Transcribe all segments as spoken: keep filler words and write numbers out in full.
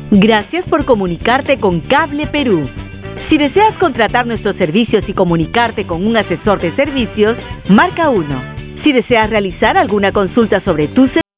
Gracias por comunicarte con Cable Perú. Si deseas contratar nuestros servicios y comunicarte con un asesor de servicios, marca uno. Si deseas realizar alguna consulta sobre tu servicio,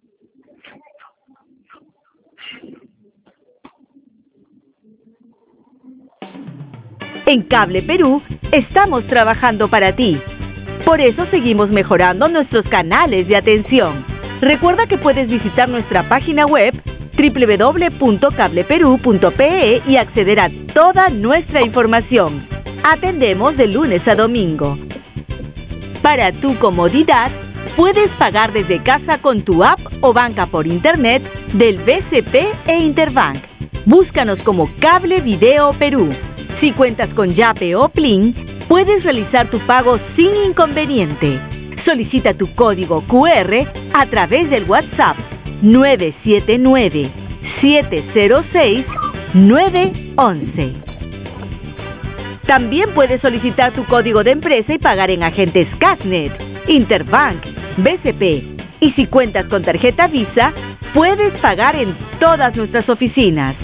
en Cable Perú estamos trabajando para ti. Por eso seguimos mejorando nuestros canales de atención. Recuerda que puedes visitar nuestra página web doble u doble u doble u punto cable perú punto pe e y acceder a toda nuestra información. Atendemos de lunes a domingo. Para tu comodidad, puedes pagar desde casa con tu app o banca por internet del B C P e Interbank. Búscanos como Cable Video Perú. Si cuentas con Yape o Plin, puedes realizar tu pago sin inconveniente. Solicita tu código cu erre a través del WhatsApp nueve siete nueve, siete cero seis, nueve uno uno. También puedes solicitar tu código de empresa y pagar en agentes Cashnet, Interbank, B C P. Y si cuentas con tarjeta Visa, puedes pagar en todas nuestras oficinas.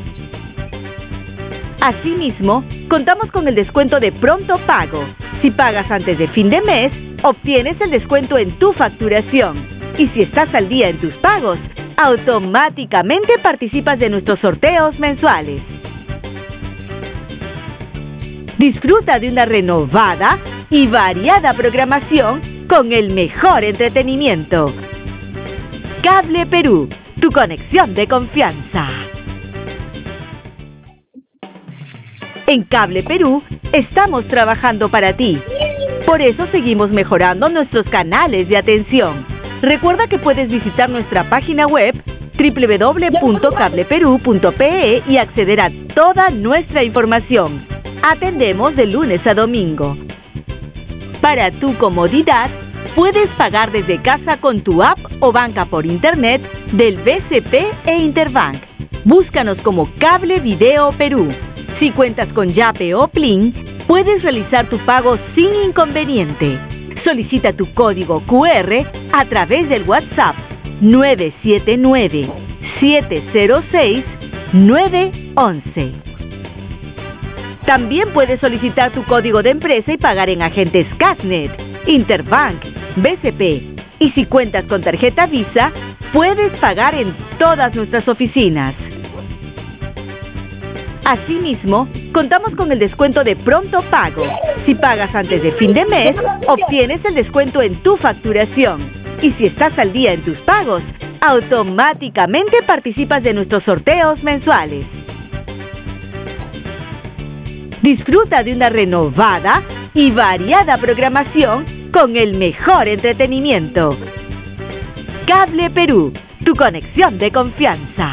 Asimismo, contamos con el descuento de pronto pago. Si pagas antes de fin de mes, obtienes el descuento en tu facturación. Y si estás al día en tus pagos, automáticamente participas de nuestros sorteos mensuales. Disfruta de una renovada y variada programación con el mejor entretenimiento. Cable Perú, tu conexión de confianza. En Cable Perú estamos trabajando para ti. Por eso seguimos mejorando nuestros canales de atención. Recuerda que puedes visitar nuestra página web doble u doble u doble u punto cable perú punto pe e y acceder a toda nuestra información. Atendemos de lunes a domingo. Para tu comodidad, puedes pagar desde casa con tu app o banca por internet del B C P e Interbank. Búscanos como Cable Video Perú. Si cuentas con Yape o Plin, puedes realizar tu pago sin inconveniente. Solicita tu código cu erre a través del WhatsApp nueve siete nueve, siete cero seis, nueve uno uno. También puedes solicitar tu código de empresa y pagar en agentes Cashnet, Interbank, B C P. Y si cuentas con tarjeta Visa, puedes pagar en todas nuestras oficinas. Asimismo, contamos con el descuento de pronto pago. Si pagas antes de fin de mes, obtienes el descuento en tu facturación. Y si estás al día en tus pagos, automáticamente participas de nuestros sorteos mensuales. Disfruta de una renovada y variada programación con el mejor entretenimiento. Cable Perú, tu conexión de confianza.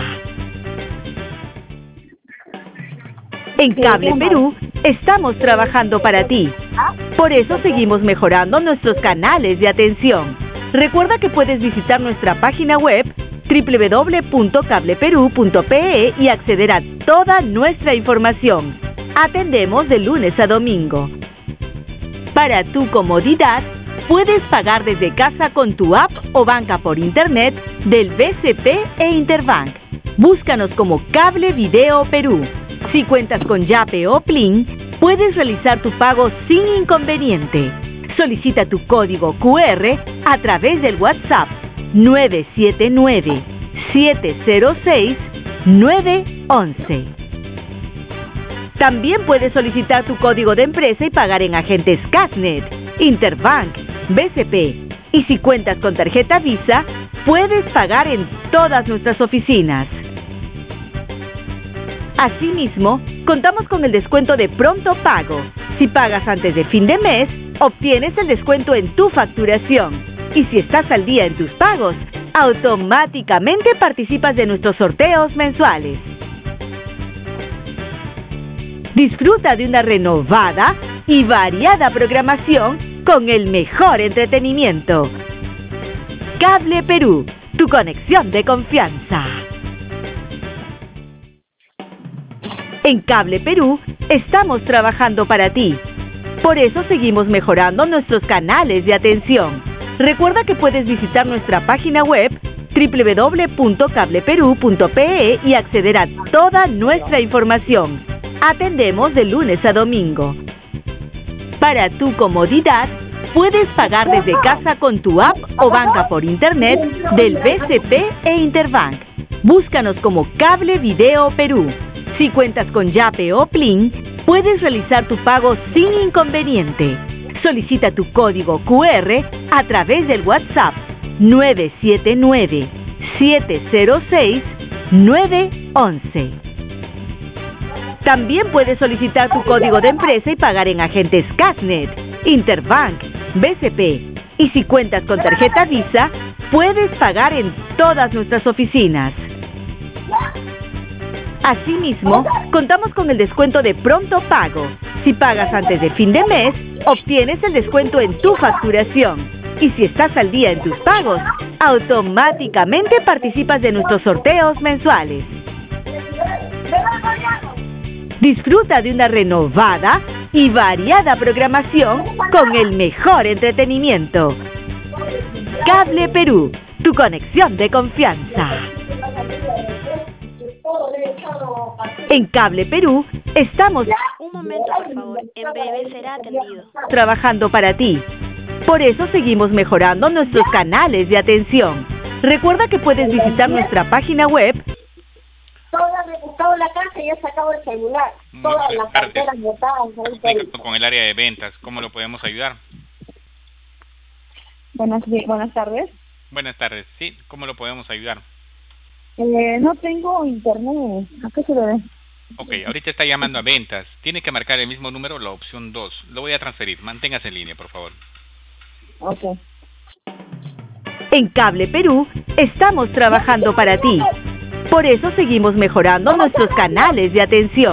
En Cable Perú estamos trabajando para ti. Por eso seguimos mejorando nuestros canales de atención. Recuerda que puedes visitar nuestra página web doble u doble u doble u punto cable perú punto pe e y acceder a toda nuestra información. Atendemos de lunes a domingo. Para tu comodidad, puedes pagar desde casa con tu app o banca por internet del B C P e Interbank. Búscanos como Cable Video Perú. Si cuentas con Yape o Plin, puedes realizar tu pago sin inconveniente. Solicita tu código cu erre a través del WhatsApp nueve siete nueve, siete cero seis, nueve uno uno. También puedes solicitar tu código de empresa y pagar en agentes Cashnet, Interbank, B C P. Y si cuentas con tarjeta Visa, puedes pagar en todas nuestras oficinas. Asimismo, contamos con el descuento de pronto pago. Si pagas antes de fin de mes, obtienes el descuento en tu facturación. Y si estás al día en tus pagos, automáticamente participas de nuestros sorteos mensuales. Disfruta de una renovada y variada programación con el mejor entretenimiento. Cable Perú, tu conexión de confianza. En Cable Perú estamos trabajando para ti. Por eso seguimos mejorando nuestros canales de atención. Recuerda que puedes visitar nuestra página web doble u doble u doble u punto cable perú punto pe e y acceder a toda nuestra información. Atendemos de lunes a domingo. Para tu comodidad, puedes pagar desde casa con tu app o banca por internet del B C P e Interbank. Búscanos como Cable Video Perú. Si cuentas con Yape o Plin, puedes realizar tu pago sin inconveniente. Solicita tu código cu erre a través del WhatsApp nueve siete nueve, siete cero seis, nueve once. También puedes solicitar tu código de empresa y pagar en agentes Casnet, Interbank, B C P. Y si cuentas con tarjeta Visa, puedes pagar en todas nuestras oficinas. Asimismo, contamos con el descuento de pronto pago. Si pagas antes de fin de mes, obtienes el descuento en tu facturación. Y si estás al día en tus pagos, automáticamente participas de nuestros sorteos mensuales. Disfruta de una renovada y variada programación con el mejor entretenimiento. Cable Perú, tu conexión de confianza. En Cable Perú estamos Un momento, por favor. En breve será atendido. trabajando para ti. Por eso seguimos mejorando nuestros canales de atención. Recuerda que puedes visitar nuestra página web Toda me buscado la casa y he sacado el celular. Todas Buenas las tardes. carteras botadas. ahí Comunicando por- con el área de ventas, ¿cómo lo podemos ayudar? Buenas, buenas tardes. Buenas tardes, sí, ¿cómo lo podemos ayudar? Eh, no tengo internet. ¿A qué se debe? Ok, ahorita está llamando a ventas. Tiene que marcar el mismo número, la opción dos. Lo voy a transferir. Manténgase en línea, por favor. Ok. En Cable Perú estamos trabajando para ti. Por eso seguimos mejorando nuestros canales de atención.